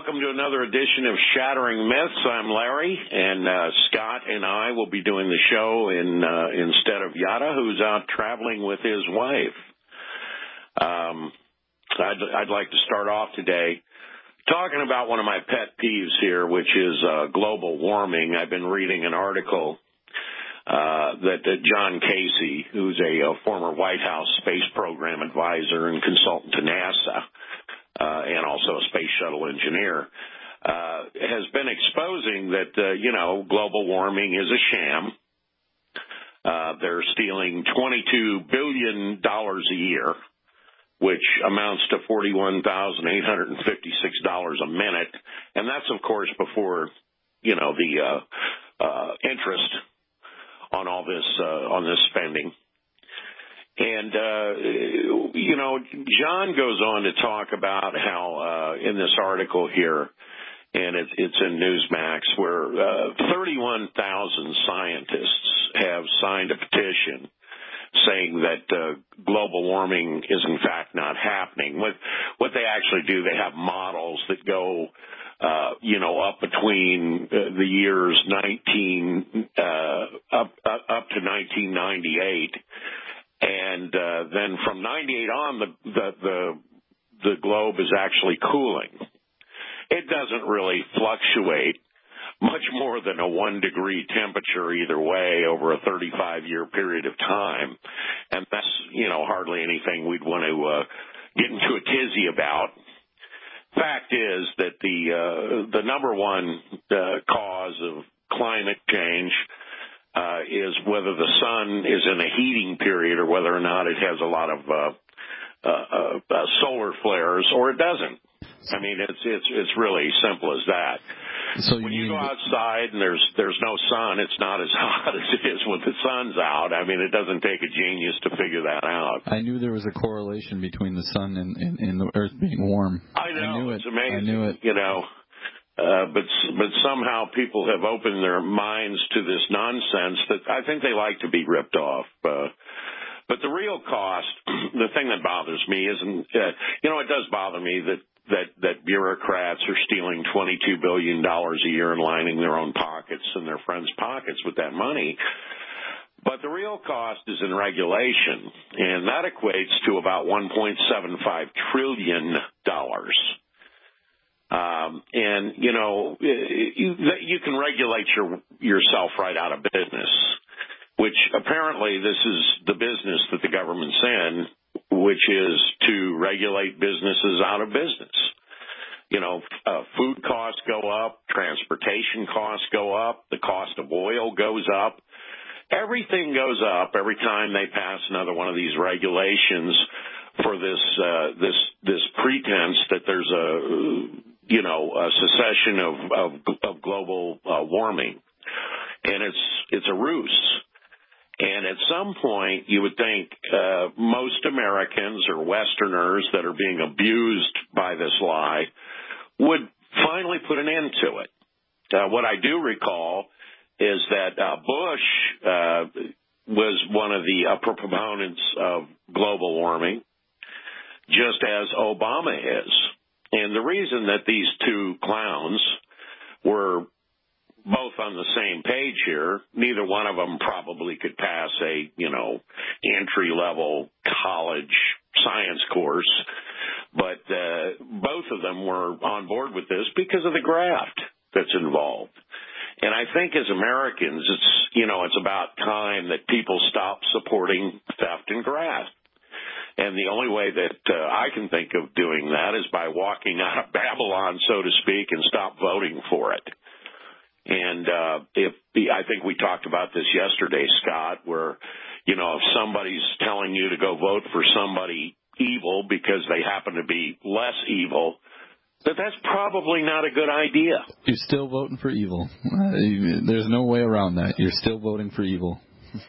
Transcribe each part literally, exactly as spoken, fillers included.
welcome to another edition of Shattering Myths. I'm Larry, and uh, Scott and I will be doing the show in uh, instead of Yada, who's out traveling with his wife. Um, I'd, I'd like to start off today talking about one of my pet peeves here, which is uh, global warming. I've been reading an article uh, that, that John Casey, who's a, a former White House space program advisor and consultant to NASA, Uh, and also a space shuttle engineer, uh, has been exposing that, uh, you know, global warming is a sham. Uh, they're stealing twenty-two billion dollars a year, which amounts to forty-one thousand eight hundred fifty-six dollars a minute. And that's, of course, before, you know, the uh, uh, interest on all this, uh, on this spending. And, uh, you know, John goes on to talk about how, uh, in this article here, and it's, it's in Newsmax, where uh, thirty-one thousand scientists have signed a petition saying that uh, global warming is, in fact, not happening. What, what they actually do, they have models that go, uh, you know, up between uh, the years nineteen, uh, up, up, up to nineteen ninety-eight. And uh, then from ninety-eight on, the, the the the globe is actually cooling. It doesn't really fluctuate much more than a one degree temperature either way over a thirty-five year period of time, and that's, you know, hardly anything we'd want to uh, get into a tizzy about. Fact is that the uh, the number one uh, cause of climate change Uh, is whether the sun is in a heating period or whether or not it has a lot of uh, uh, uh, solar flares, or it doesn't. I mean, it's it's it's really simple as that. So when you, you go outside and there's there's no sun, it's not as hot as it is when the sun's out. I mean, it doesn't take a genius to figure that out. I knew there was a correlation between the sun and, and, and the earth being warm. I know. I knew it's it. amazing. I knew it. You know. Uh, but but somehow people have opened their minds to this nonsense that I think they like to be ripped off. Uh, but the real cost, the thing that bothers me isn't, uh, you know, it does bother me that, that, that bureaucrats are stealing twenty-two billion dollars a year and lining their own pockets and their friends' pockets with that money. But the real cost is in regulation, and that equates to about one point seven five trillion dollars. Um, and, you know, you, you can regulate your, yourself right out of business, which apparently this is the business that the government's in, which is to regulate businesses out of business. You know, uh, food costs go up, transportation costs go up, the cost of oil goes up. Everything goes up every time they pass another one of these regulations for this, uh, this, this pretense that there's a, you know, a cessation of, of, of global uh, warming. And it's, it's a ruse. And at some point, you would think uh, most Americans or Westerners that are being abused by this lie would finally put an end to it. Uh, what I do recall is that uh, Bush uh, was one of the uh, proponents of global warming, just as Obama is. And the reason that these two clowns were both on the same page here, neither one of them probably could pass a, you know, entry-level college science course, but uh, both of them were on board with this because of the graft that's involved. And I think as Americans, it's, you know, it's about time that people stop supporting theft and graft. And the only way that uh, I can think of doing that is by walking out of Babylon, so to speak, and stop voting for it. And uh, if I think we talked about this yesterday, Scott, where, you know, if somebody's telling you to go vote for somebody evil because they happen to be less evil, that that's probably not a good idea. You're still voting for evil. There's no way around that. You're still voting for evil.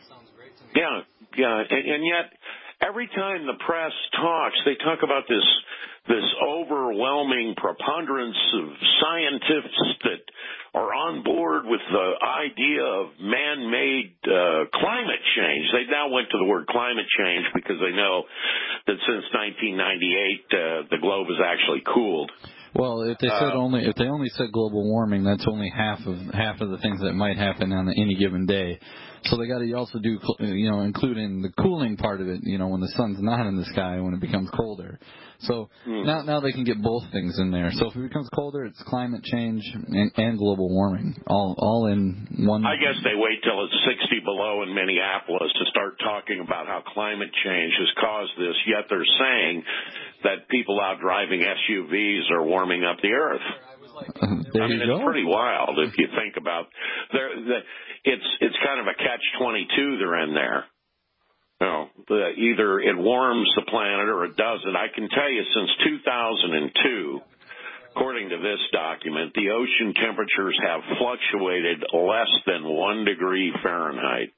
Yeah, yeah, and, and yet every time the press talks, they talk about this this overwhelming preponderance of scientists that are on board with the idea of man-made uh, climate change. They now went to the word climate change because they know that since nineteen ninety-eight, uh, the globe has actually cooled. Well, if they said uh, only if they only said global warming, that's only half of half of the things that might happen on any given day. So they got to also do, you know, include in the cooling part of it, you know, when the sun's not in the sky, when it becomes colder. So hmm. now now they can get both things in there. So if it becomes colder, it's climate change and, and global warming, all all in one. I guess they wait till it's sixty below in Minneapolis to start talking about how climate change has caused this, yet they're saying that people out driving S U Vs are warming up the earth. Uh, there I mean, you it's go. pretty wild if you think about there. The, it's it's kind of a catch twenty-two they're in there. You know, the, either it warms the planet or it doesn't. I can tell you, since two thousand two, according to this document, the ocean temperatures have fluctuated less than one degree Fahrenheit.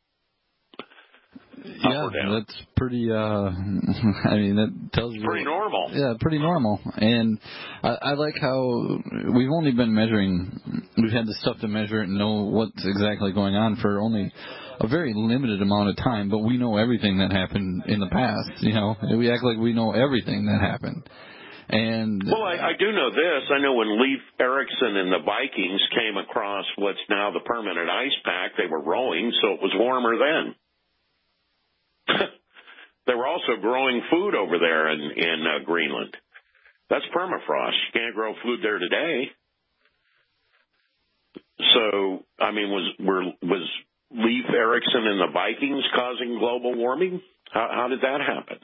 Yeah, that's pretty, uh, I mean, that tells you. Pretty normal. Yeah, pretty normal. And I, I like how we've only been measuring, we've had the stuff to measure it and know what's exactly going on for only a very limited amount of time, but we know everything that happened in the past, you know. We act like we know everything that happened. And well, I, I do know this. I know when Leif Erikson and the Vikings came across what's now the permanent ice pack, they were rowing, so it was warmer then. They were also growing food over there in, in uh, Greenland. That's permafrost. You can't grow food there today. So, I mean, was were, was Leif Erikson and the Vikings causing global warming? How, how did that happen?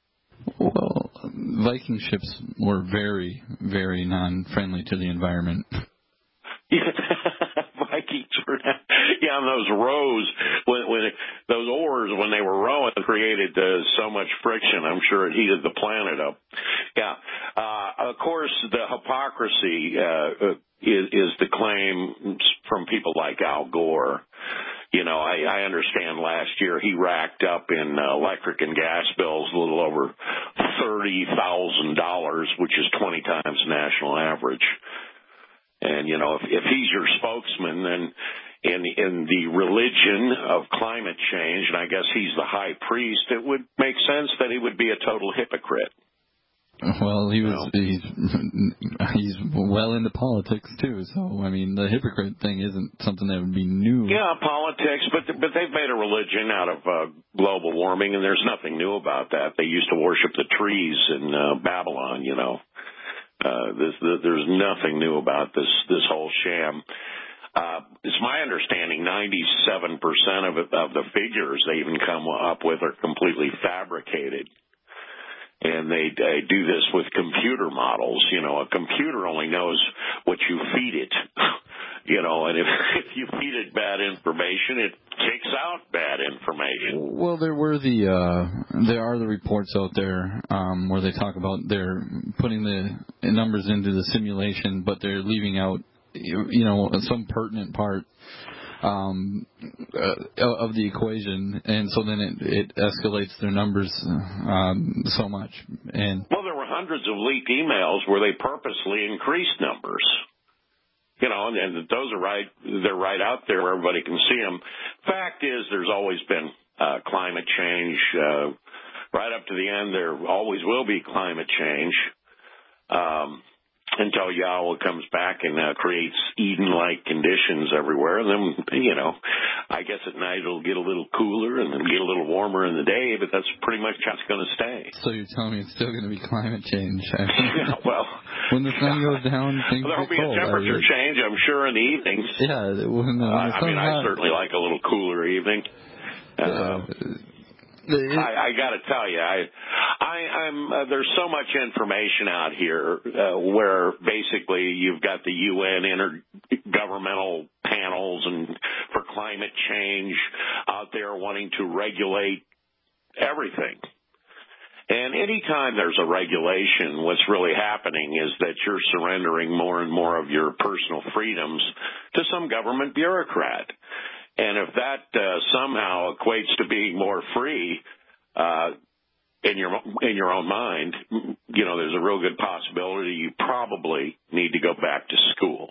Well, Viking ships were very, very non-friendly to the environment. Yeah, Vikings were, yeah, and those rows, when, when those oars, when they were rowing, created uh, so much friction. I'm sure it heated the planet up. Yeah, uh, of course, the hypocrisy uh, is, is the claim from people like Al Gore. You know, I, I understand last year he racked up in uh, electric and gas bills a little over thirty thousand dollars, which is twenty times the national average. And, you know, if, if he's your spokesman, then in, in the religion of climate change, and I guess he's the high priest, it would make sense that he would be a total hypocrite. Well, he was, he's, he's well into politics, too. So, I mean, the hypocrite thing isn't something that would be new. Yeah, politics, but but they've made a religion out of uh, global warming, and there's nothing new about that. They used to worship the trees in uh, Babylon, you know. Uh, this, the, there's nothing new about this, this whole sham. Uh, it's my understanding ninety-seven percent of it, of the figures they even come up with are completely fabricated. And they, they do this with computer models. You know, a computer only knows what you feed it. You know, and if, if you feed it bad information, it kicks out bad information. Well, there were the uh, there are the reports out there um, where they talk about they're putting the numbers into the simulation, but they're leaving out, you know, some pertinent part um, uh, of the equation, and so then it, it escalates their numbers um, so much. And well, there were hundreds of leaked emails where they purposely increased numbers. You know, and, and those are right, they're right out there where everybody can see them. Fact is, there's always been uh, climate change. Uh, right up to the end, there always will be climate change um, until Yahweh comes back and uh, creates Eden-like conditions everywhere. And then, you know, I guess at night it'll get a little cooler and then get a little warmer in the day, but that's pretty much how it's going to stay. So you're telling me it's still going to be climate change? Yeah, well, when the sun goes down, things well, there'll get be cold. a temperature change, I'm sure, in the evenings. Yeah, when the, when the uh, I mean, I hot. certainly like a little cooler evening. Uh, uh, I, I got to tell you, I, I, I'm uh, there's so much information out here uh, where basically you've got the U N intergovernmental panels and for climate change out there wanting to regulate everything. And anytime there's a regulation, what's really happening is that you're surrendering more and more of your personal freedoms to some government bureaucrat. And if that uh, somehow equates to being more free uh, in your in your own mind, you know, there's a real good possibility you probably need to go back to school.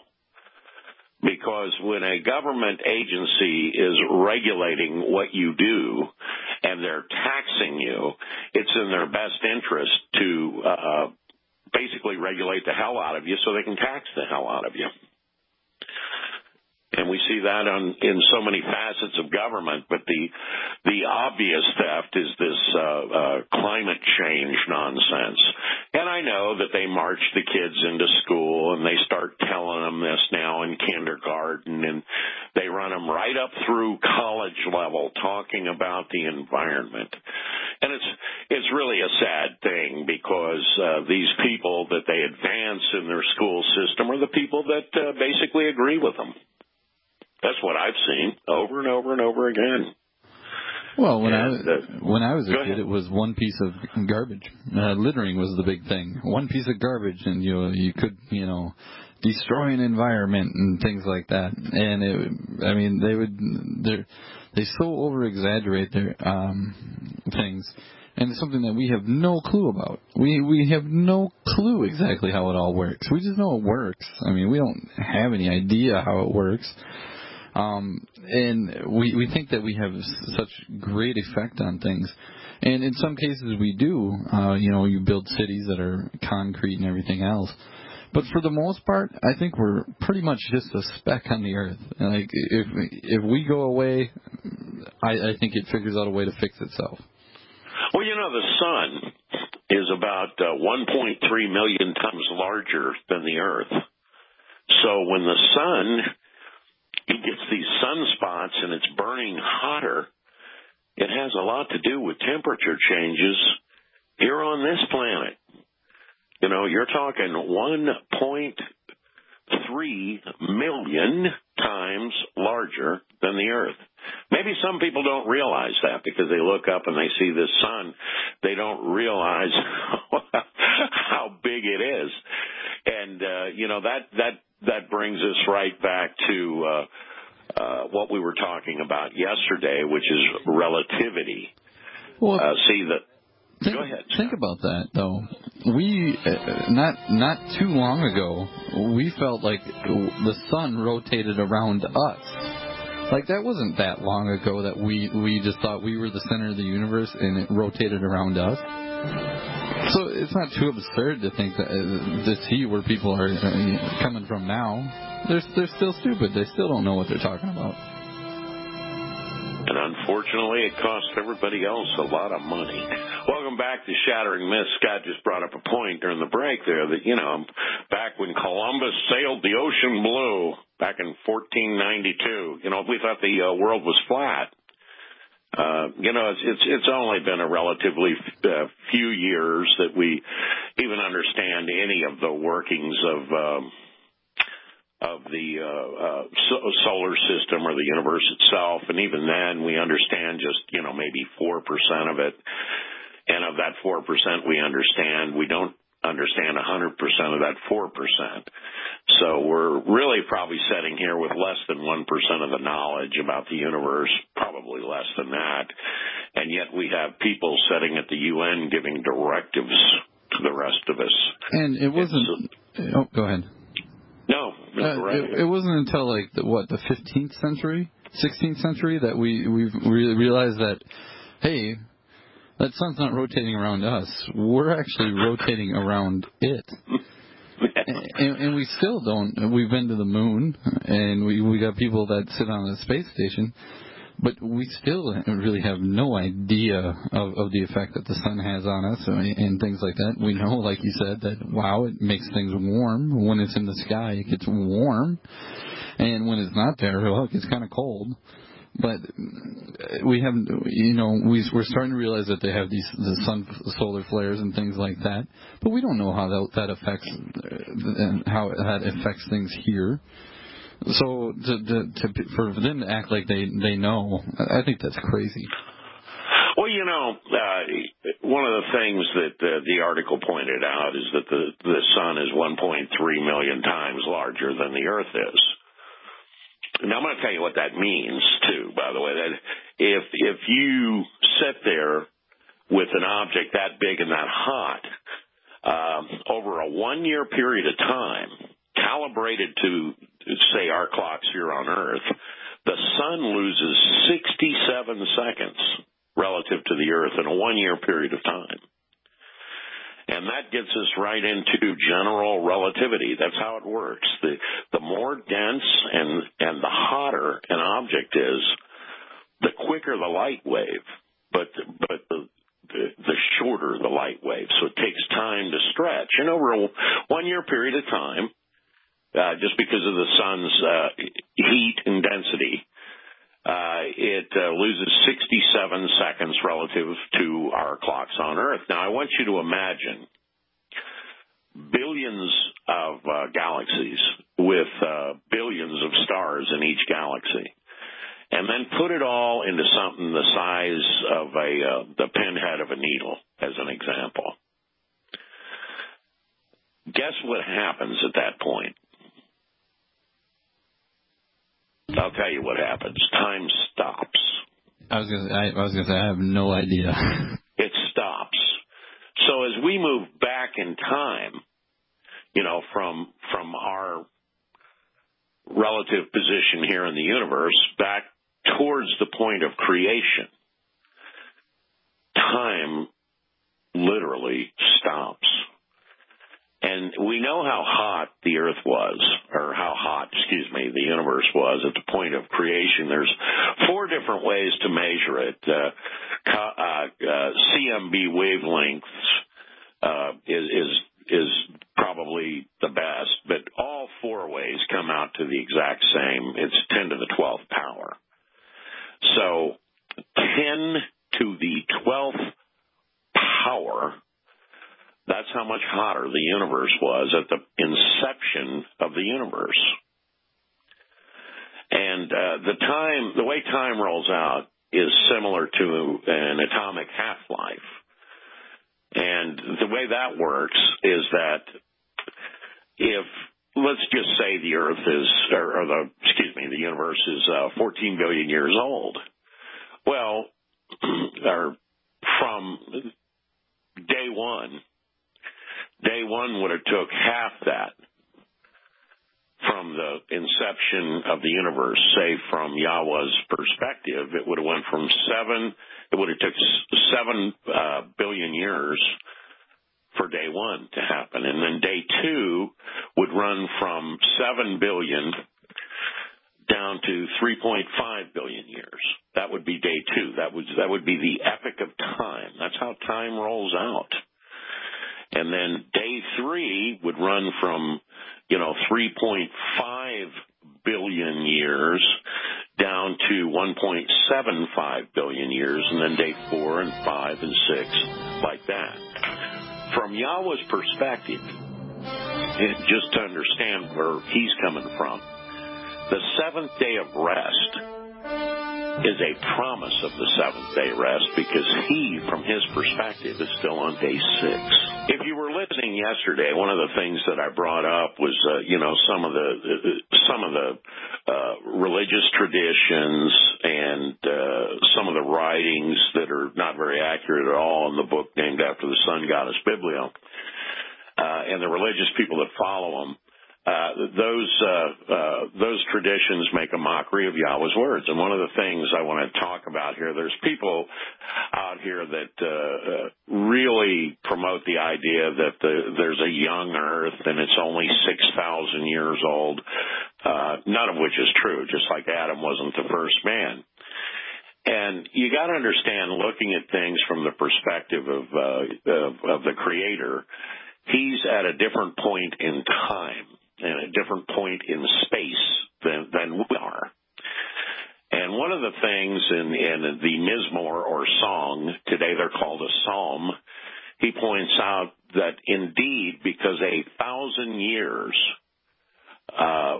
Because when a government agency is regulating what you do and they're taxing you, it's in their best interest to uh, basically regulate the hell out of you so they can tax the hell out of you. And we see that on in so many facets of government, but the the obvious theft is this uh, uh, climate change nonsense. And I know that they march the kids into school and they start telling them this now in kindergarten, and they run them right up through college level talking about the environment. And it's it's really a sad thing because uh, these people that they advance in their school system are the people that uh, basically agree with them. That's what I've seen over and over and over again. Well, when and, I uh, when I was a kid, ahead. it was one piece of garbage. Uh, littering was the big thing. One piece of garbage, and you you could you know destroy an environment and things like that. And it, I mean, they would they they so over exaggerate their um, things. And it's something that we have no clue about. We we have no clue exactly how it all works. We just know it works. I mean, we don't have any idea how it works. Um, and we, we think that we have such great effect on things. And in some cases we do. Uh, you know, you build cities that are concrete and everything else. But for the most part, I think we're pretty much just a speck on the earth. Like, if if we go away, I, I think it figures out a way to fix itself. Well, you know, the sun is about uh, one point three million times larger than the Earth. So when the sun it gets these sunspots and it's burning hotter, it has a lot to do with temperature changes here on this planet. You know, you're talking one point three million times larger than the Earth. Maybe some people don't realize that because they look up and they see this sun. They don't realize how big it is. And, uh, you know, that, that, that brings us right back to, uh, uh, what we were talking about yesterday, which is relativity. Well, uh, see that. Think, Go ahead. Think about that, though. We, uh, not not too long ago, we felt like the sun rotated around us. Like, that wasn't that long ago that we, we just thought we were the center of the universe and it rotated around us. So it's not too absurd to think that uh, to see where people are uh, coming from now. They're, they're still stupid. They still don't know what they're talking about. And unfortunately, it costs everybody else a lot of money. Welcome back to Shattering Myths. Scott just brought up a point during the break there that, you know, back when Columbus sailed the ocean blue back in fourteen ninety-two, you know, we thought the uh, world was flat. Uh, you know, it's, it's it's only been a relatively uh, few years that we even understand any of the workings of um, of the uh, uh, so- solar system or the universe itself, and even then we understand just, you know, maybe four percent of it, and of that four percent we understand, we don't understand one hundred percent of that four percent. So we're really probably sitting here with less than one percent of the knowledge about the universe, probably less than that, and yet we have people sitting at the U N giving directives to the rest of us. And it wasn't... Uh, oh, go ahead. No, uh, it, it wasn't until like the, what the fifteenth century, sixteenth century that we we re- realized that, hey, that sun's not rotating around us. We're actually rotating around it. and, and we still don't. We've been to the moon, and we we got people that sit on the space station, but we still really have no idea of, of the effect that the sun has on us and, and things like that. We know, like you said, that, wow, it makes things warm. When it's in the sky, it gets warm. And when it's not there, well, it gets kind of cold. But we have, you know, we, we're starting to realize that they have these the sun solar flares and things like that. But we don't know how that, that affects how that affects things here. So to, to, to, for them to act like they, they know, I think that's crazy. Well, you know, uh, one of the things that uh, the article pointed out is that the, the sun is one point three million times larger than the Earth is. Now, I'm going to tell you what that means, too, by the way. That if if you sit there with an object that big and that hot, um, over a one-year period of time, calibrated to, say, our clocks here on Earth, the sun loses sixty-seven seconds relative to the Earth in a one-year period of time. And And that gets us right into general relativity. That's how it works. The the more dense and, and the hotter an object is, the quicker the light wave, but but the, the, the shorter the light wave. So it takes time to stretch. And over a one-year period of time, uh, just because of the sun's uh, heat and density, Uh, it uh, loses sixty-seven seconds relative to our clocks on Earth. Now, I want you to imagine billions of uh, galaxies with uh, billions of stars in each galaxy, and then put it all into something the size of a uh, the pinhead of a needle, as an example. Guess what happens at that point? I'll tell you what happens. Time stops. I was gonna, I, I was gonna say I have no idea. It stops. So as we move back in time, you know, from from our relative position here in the universe back towards the point of creation, time literally stops. And we know how hot the Earth was, or how hot, excuse me, the universe was at the point of creation. There's four different ways to measure it. Uh, uh, uh, C M B wavelengths uh, is, is is probably the best, but all four ways come out to the exact same. It's ten to the twelfth power. So ten to the twelfth power. That's how much hotter the universe was at the inception of the universe. And uh, the time, the way time rolls out is similar to an atomic half-life. And the way that works is that if, let's just say the Earth is, or, or the, excuse me, the universe is uh, fourteen billion years old. Well, or from day one, Day one would have took half that from the inception of the universe. Say from Yahweh's perspective, it would have went from seven. It would have took seven uh, billion years for day one to happen, and then day two would run from seven billion down to three point five billion years. That would be day two. That would that would be the epic of time. That's how time rolls out. And then day three would run from, you know, three point five billion years down to one point seven five billion years, and then day four and five and six, like that. From Yahweh's perspective, just to understand where he's coming from, the seventh day of rest is a promise of the seventh day rest, because he, from his perspective, is still on day six. If you were listening yesterday, one of the things that I brought up was, uh, you know, some of the uh, some of the uh, religious traditions and uh, some of the writings that are not very accurate at all in the book named after the sun goddess Biblion, uh, and the religious people that follow them. Uh, those uh, uh, those traditions make a mockery of Yahweh's words. And one of the things I want to talk about here, there's people out here that uh, uh, really promote the idea that the, there's a young Earth and it's only six thousand years old, uh, none of which is true, just like Adam wasn't the first man. And you got to understand, looking at things from the perspective of, uh, of, of the Creator, he's at a different point in time and a different point in space than, than we are. And one of the things in, in the Mizmor or song, today they're called a psalm, he points out that indeed, because a thousand years uh,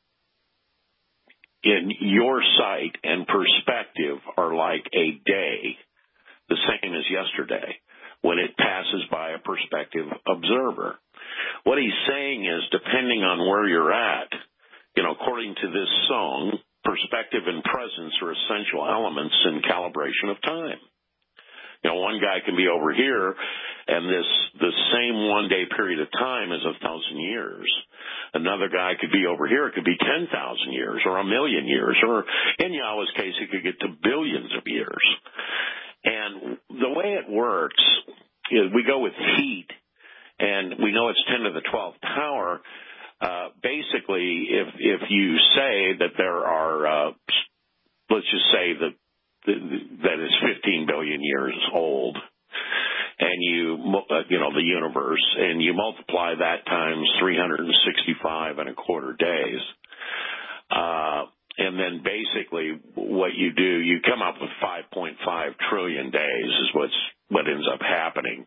in your sight and perspective are like a day, the same as yesterday, when it passes by a perspective observer. What he's saying is, depending on where you're at, you know, according to this song, perspective and presence are essential elements in calibration of time. You know, one guy can be over here, and this the same one-day period of time is a thousand years. Another guy could be over here. It could be ten thousand years or a million years, or in Yahweh's case, it could get to billions of years. And the way it works is we go with heat. and we know it's ten to the twelfth power. Uh, basically, if if you say that there are, uh, let's just say that that it's fifteen billion years old, and you uh, you know the universe, and you multiply that times three hundred sixty-five and a quarter days, uh, and then basically what you do, you come up with five point five trillion days is what's what ends up happening.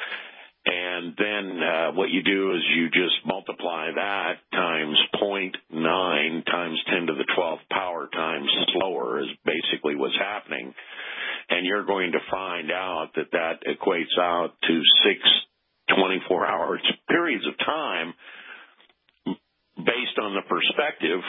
And then uh, what you do is you just multiply that times zero point nine times ten to the twelfth power times slower is basically what's happening. And you're going to find out that that equates out to six twenty-four hour periods of time based on the perspective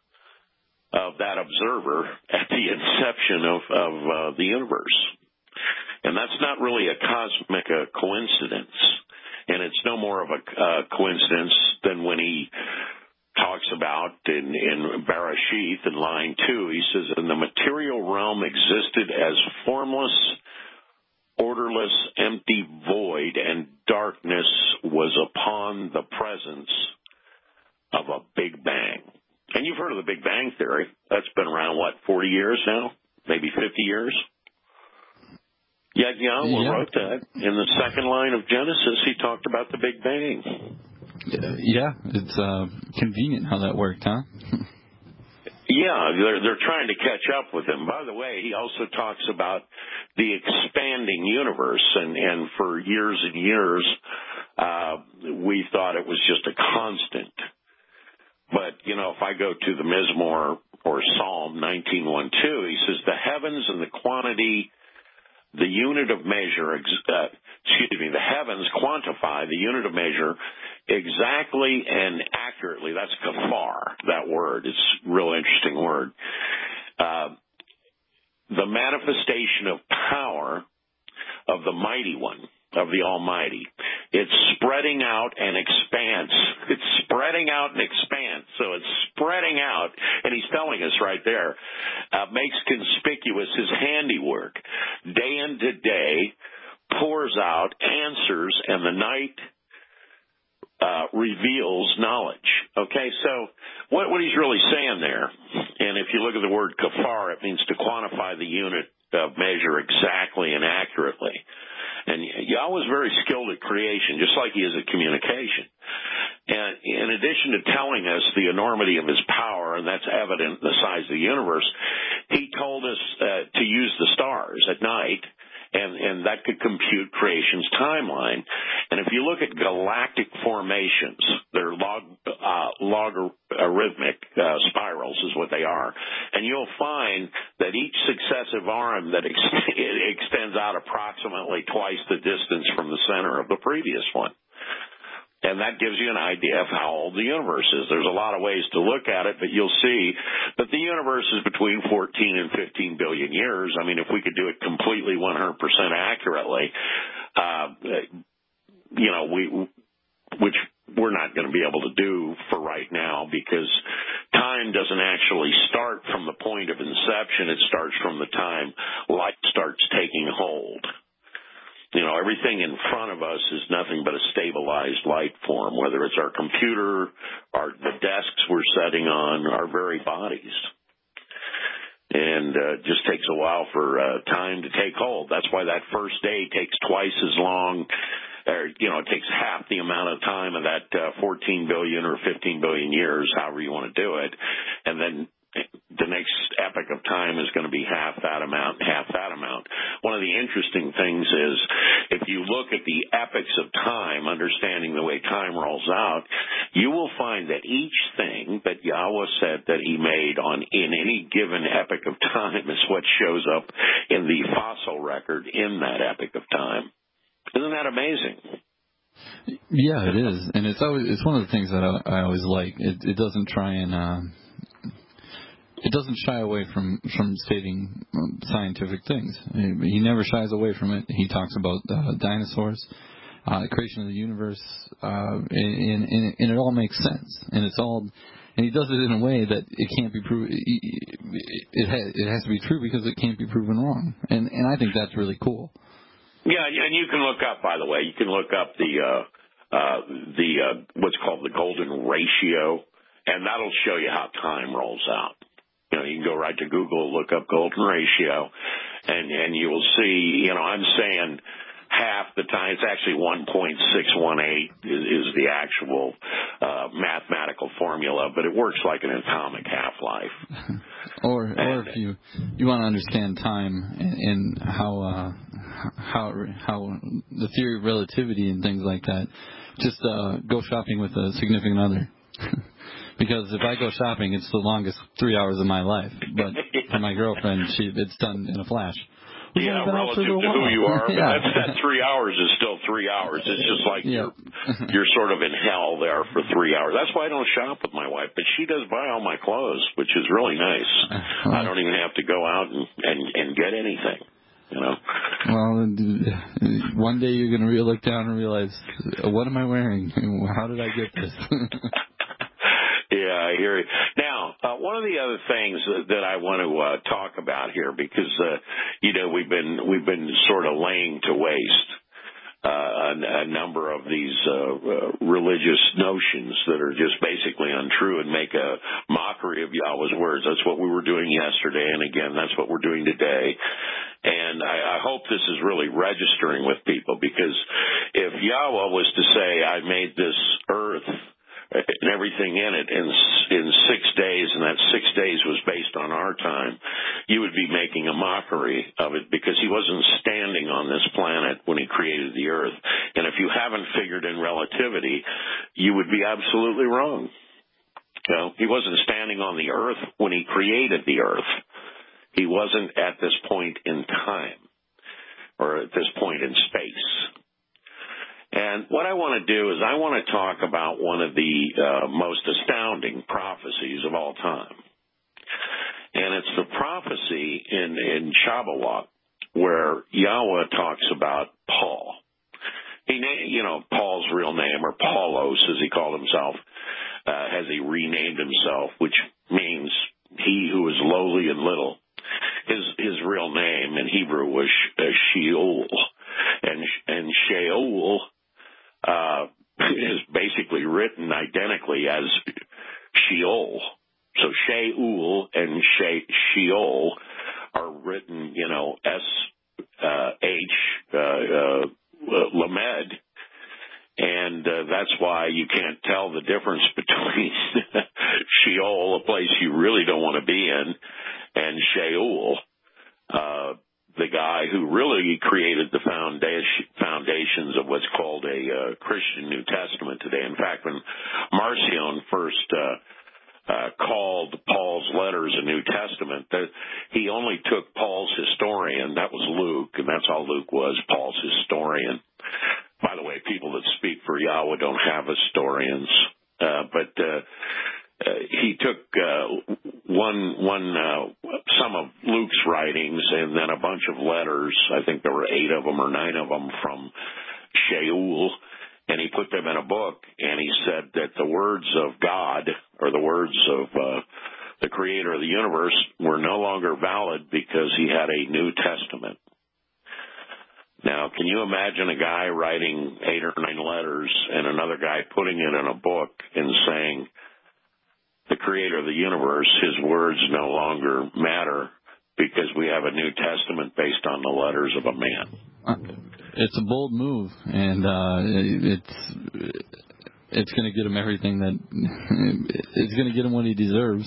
of that observer at the inception of, of uh, the universe. And that's not really a cosmic uh, coincidence. And it's no more of a uh, coincidence than when he talks about in, in Bereshith in line two, he says, "And the material realm existed as formless, orderless, empty void, and darkness was upon the presence of a Big Bang." And you've heard of the Big Bang Theory. That's been around, what, forty years now? Maybe fifty years? Yeah, Yahweh yeah. wrote that. In the second line of Genesis, he talked about the Big Bang. Yeah, it's uh, convenient how that worked, huh? Yeah, they're, they're trying to catch up with him. By the way, he also talks about the expanding universe, and, and for years and years, uh, we thought it was just a constant. But, you know, if I go to the Mizmor or Psalm nineteen one two, he says, "The heavens and the quantity, the unit of measure, uh, excuse me, the heavens quantify the unit of measure exactly and accurately." That's kafar, that word. It's a real interesting word. Uh, the manifestation of power of the Mighty One, of the Almighty. It's spreading out and expanse. It's spreading out and expanse. So it's spreading out, and he's telling us right there, uh, makes conspicuous his handiwork. Day into day, pours out answers, and the night uh, reveals knowledge. Okay, so what, what he's really saying there, and if you look at the word kafar, it means to quantify the unit of measure exactly and accurately. And Yahweh is very skilled at creation, just like he is at communication. And in addition to telling us the enormity of his power, and that's evident in the size of the universe, he told us uh, to use the stars at night, and, and that could compute creation's timeline. And if you look at galactic formations, they're log, uh, logarithmic uh, spirals is what they are. And you'll find that each successive arm that ex- extends out approximately twice the distance from the center of the previous one. And that gives you an idea of how old the universe is. There's a lot of ways to look at it, but you'll see that the universe is between fourteen and fifteen billion years. I mean, if we could do it completely one hundred percent accurately, uh, you know, we, which we're not going to be able to do for right now, because time doesn't actually start from the point of inception. It starts from the time light starts taking hold. You know, everything in front of us is nothing but a stabilized light form, whether it's our computer, our the desks we're sitting on, our very bodies. And uh, it just takes a while for uh, time to take hold. That's why that first day takes twice as long, or, you know, it takes half the amount of time of that uh, fourteen billion or fifteen billion years, however you want to do it. And then the next epoch of time is going to be half that amount and half that amount. One of the interesting things is, if you look at the epochs of time, understanding the way time rolls out, you will find that each thing that Yahweh said that he made on in any given epoch of time is what shows up in the fossil record in that epoch of time. Isn't that amazing? Yeah, it is, and it's always it's one of the things that I, I always like. It, it doesn't try and uh, it doesn't shy away from from stating scientific things. He never shies away from it. He talks about uh, dinosaurs, uh, the creation of the universe, uh, and, and, and it all makes sense. And it's all, and he does it in a way that it can't be proven. It has, it has to be true because it can't be proven wrong. And and I think that's really cool. Yeah, and you can look up, by the way, you can look up the uh, uh, the uh, what's called the golden ratio, and that'll show you how time rolls out. You know, you can go right to Google, look up golden ratio, and and you will see. You know, I'm saying half the time. It's actually one point six one eight is, is the actual uh, mathematical formula, but it works like an atomic half-life. or and, or if you you want to understand time and, and how uh, how how the theory of relativity and things like that, just uh, go shopping with a significant other. Because if I go shopping, it's the longest three hours of my life. But for my girlfriend, she it's done in a flash. We've yeah, relative to who you are, but yeah. that's, that three hours is still three hours. It's just like yeah. you're you're sort of in hell there for three hours. That's why I don't shop with my wife, but she does buy all my clothes, which is really nice. Well, I don't even have to go out and, and, and get anything, you know. Well, one day you're going to look down and realize, what am I wearing? How did I get this? Yeah, I hear you. Now, uh, one of the other things that I want to uh, talk about here, because uh, you know we've been we've been sort of laying to waste uh, a, a number of these uh, uh, religious notions that are just basically untrue and make a mockery of Yahweh's words. That's what we were doing yesterday, and again, that's what we're doing today. And I, I hope this is really registering with people, because if Yahweh was to say, "I made this earth and everything in it in in six days, and that six days was based on our time," you would be making a mockery of it, because he wasn't standing on this planet when he created the earth. And if you haven't figured in relativity, you would be absolutely wrong. You know, he wasn't standing on the earth when he created the earth. He wasn't at this point in time, or at this point in space. And what I want to do is I want to talk about one of the uh, most astounding prophecies of all time. And it's the prophecy in, in Shabbat, where Yahweh talks about Paul. He, you know, Paul's real name, or Paulos, as he called himself, uh, has he renamed himself, which means he who is lowly and little. His his real name in Hebrew was uh, Sheol, and and Sheol uh, is basically written identically as Sheol. So Sheol and she, Sheol are written, you know, S uh, H uh, uh, Lamed, and uh, that's why you can't tell the difference between Sheol, a place you really don't want to be in, and Sheol, uh, the guy who really created the foundation, foundations of what's called a uh, Christian New Testament today. In fact, when Marcion first uh, uh, called Paul's letters a New Testament, that he only took Paul's historian, that was Luke, and that's all Luke was, Paul's historian. By the way, people that speak for Yahweh don't have historians, uh, but uh, uh, he took uh, one, one, uh, some of Luke's writings and then a bunch of letters. I think there were eight of them or nine of them from Sheol, and he put them in a book. And he said that the words of God, or the words of uh, the Creator of the universe, were no longer valid because he had a New Testament. Now, can you imagine a guy writing eight or nine letters and another guy putting it in a book and saying, the Creator of the universe, his words no longer matter because we have a New Testament based on the letters of a man? It's a bold move, and uh, it's it's going to get him everything that it's going to get him what he deserves.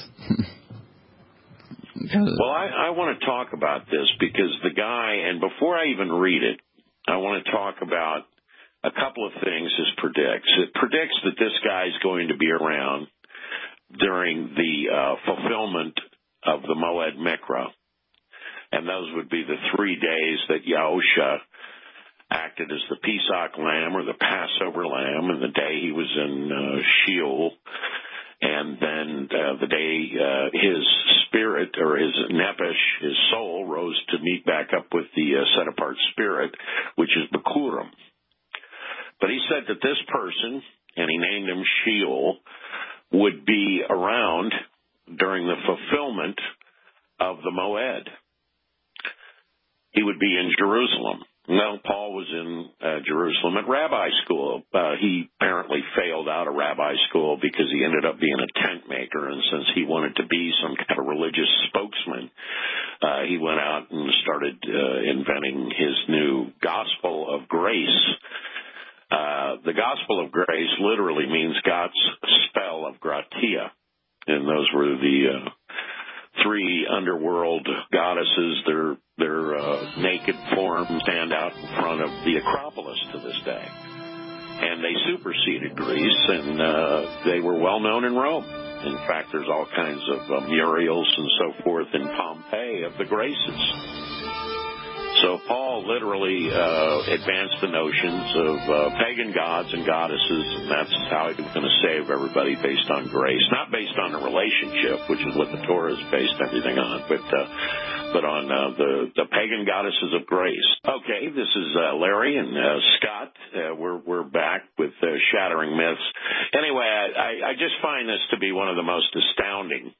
Well, I, I want to talk about this because the guy, and before I even read it, I want to talk about a couple of things this predicts. It predicts that this guy is going to be around during the uh, fulfillment of the Moed Mikra, and those would be the three days that Yahusha acted as the Pesach lamb, or the Passover lamb, and the day he was in uh, Sheol, and then uh, the day uh, his spirit, or his nephesh, his soul, rose to meet back up with the uh, set-apart spirit, which is Bikurim. But he said that this person, and he named him Sheol, would be around during the fulfillment of the Moed. He would be in Jerusalem. Well, Paul was in uh, Jerusalem at rabbi school. Uh, he apparently failed out of rabbi school because he ended up being a tent maker, and since he wanted to be some kind of religious spokesman, uh, he went out and started uh, inventing his new gospel of grace. Uh, the gospel of grace literally means God's spell of gratia, and those were the uh, three underworld goddesses. Their their uh, naked forms stand out in front of the Acropolis to this day, and they superseded Greece, and uh, they were well known in Rome. In fact, there's all kinds of uh, murals and so forth in Pompeii of the Graces. So Paul literally uh, advanced the notions of uh, pagan gods and goddesses, and that's how he was going to save everybody based on grace, not based on a relationship, which is what the Torah is based everything on, but uh, but on uh, the the pagan goddesses of grace. Okay, this is uh, Larry and uh, Scott. Uh, we're we're back with uh, Shattering Myths. Anyway, I, I just find this to be one of the most astounding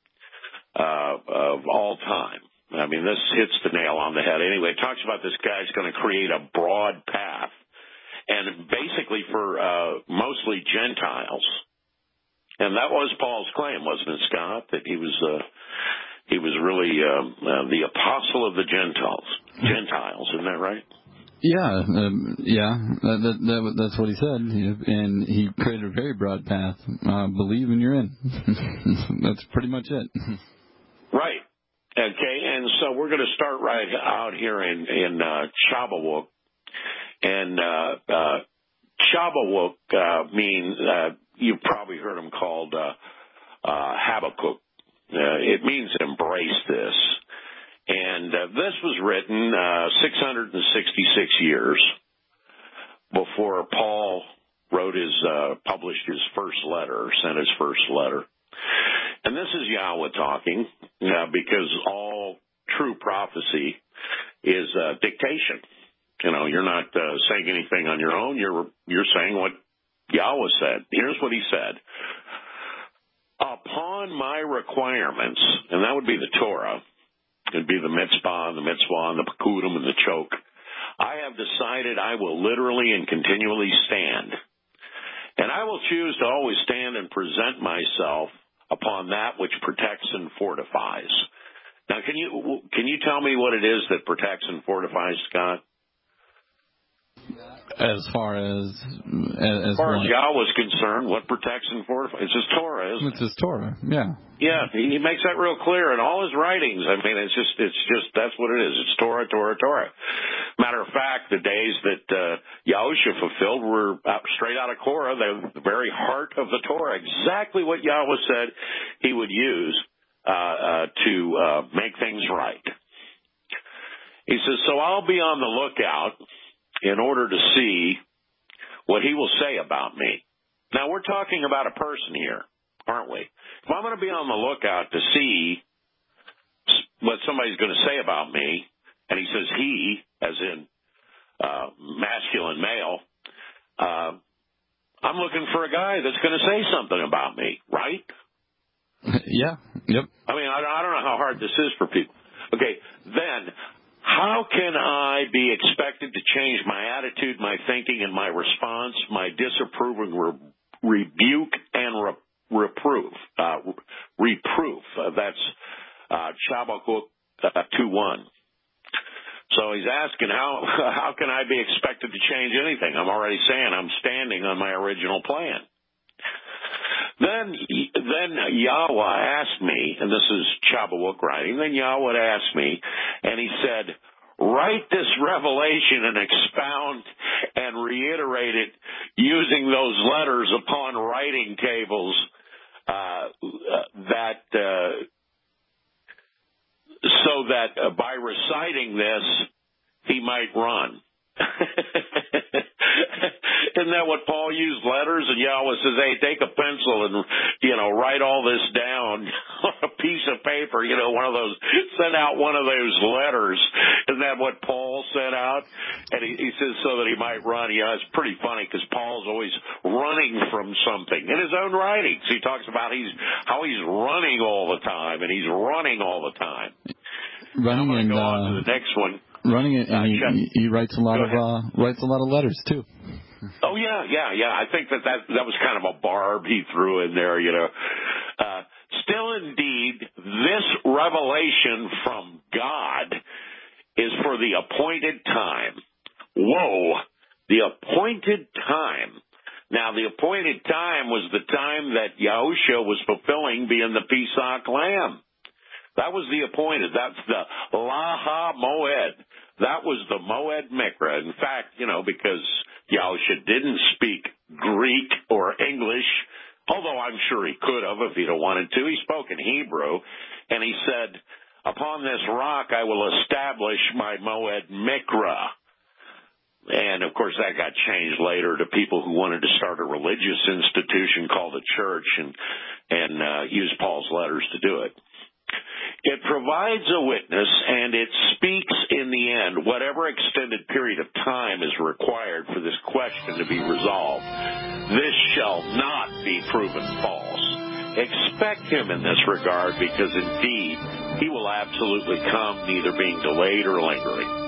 uh, of all time. I mean, this hits the nail on the head. Anyway, it talks about this guy's going to create a broad path, and basically for uh, mostly Gentiles. And that was Paul's claim, wasn't it, Scott? That he was uh, he was really uh, uh, the apostle of the Gentiles. Gentiles, isn't that right? Yeah, um, yeah, that, that, that, that's what he said, and he created a very broad path. Uh, believe and you're in. That's pretty much it. Right. Okay, and so we're going to start right out here in, in uh, Chabawuk. And uh, uh, Chabawuk uh, means, uh, you've probably heard him called uh, uh, Habakkuk. Uh, it means embrace this. And uh, this was written uh, six hundred sixty-six years before Paul wrote his, uh, published his first letter, sent his first letter. And this is Yahweh talking, uh, because all true prophecy is uh, dictation. You know, you're not uh, saying anything on your own. You're you're saying what Yahweh said. Here's what he said. Upon my requirements, and that would be the Torah, it would be the mitzvah, and the mitzvah, and the pakudim, and the choke, I have decided I will literally and continually stand. And I will choose to always stand and present myself upon that which protects and fortifies. Now, can you can you tell me what it is that protects and fortifies, Scott? As far as as, as far as Yahweh's concerned, what protects and fortifies? It's his Torah, isn't it? It's his Torah, yeah. Yeah, he makes that real clear in all his writings. I mean, it's just it's just that's what it is. It's Torah, Torah, Torah. Matter of fact, the days that uh, Yahushua fulfilled were out, straight out of Korah, the very heart of the Torah, exactly what Yahweh said he would use uh, uh, to uh, make things right. He says, so I'll be on the lookout in order to see what he will say about me. Now, we're talking about a person here, aren't we? If I'm going to be on the lookout to see what somebody's going to say about me, and he says he, as in uh, masculine male, uh, I'm looking for a guy that's going to say something about me, right? Yeah, yep. I mean, I, I don't know how hard this is for people. Okay, then how can I be expected to change my attitude, my thinking, and my response, my disapproving re- rebuke and re- reproof? Uh, reproof. Uh, that's uh, Chabakuk uh, two one. So he's asking, how how can I be expected to change anything? I'm already saying I'm standing on my original plan. Then then Yahweh asked me, and this is Chabawuk writing, then Yahweh asked me, and he said, write this revelation and expound and reiterate it using those letters upon writing tables uh, that... Uh, so that uh, by reciting this, he might run. Isn't that what Paul used, letters? And Yahweh says, hey, take a pencil and, you know, write all this down on a piece of paper, you know, one of those, send out one of those letters. Isn't that what Paul sent out? And he, he says so that he might run. You know, it's pretty funny because Paul's always running from something in his own writings. He talks about he's how he's running all the time, and he's running all the time. Running I'm going to and, go on uh, to the next one. running it, and uh, he, he writes a lot of uh, writes a lot of letters too. Oh yeah, yeah, yeah. I think that that, that was kind of a barb he threw in there, you know. Uh, still, indeed, this revelation from God is for the appointed time. Whoa, the appointed time. Now, the appointed time was the time that Yahushua was fulfilling being the Pesach lamb. That was the appointed. That's the Laha Moed. That was the Moed Mikra. In fact, you know, because Yahushua didn't speak Greek or English, although I'm sure he could have if he'd have wanted to. He spoke in Hebrew, and he said, upon this rock I will establish my Moed Mikra. And, of course, that got changed later to people who wanted to start a religious institution called a church and, and uh, use Paul's letters to do it. It provides a witness, and it speaks in the end whatever extended period of time is required for this question to be resolved. This shall not be proven false. Expect him in this regard, because indeed he will absolutely come, neither being delayed or lingering.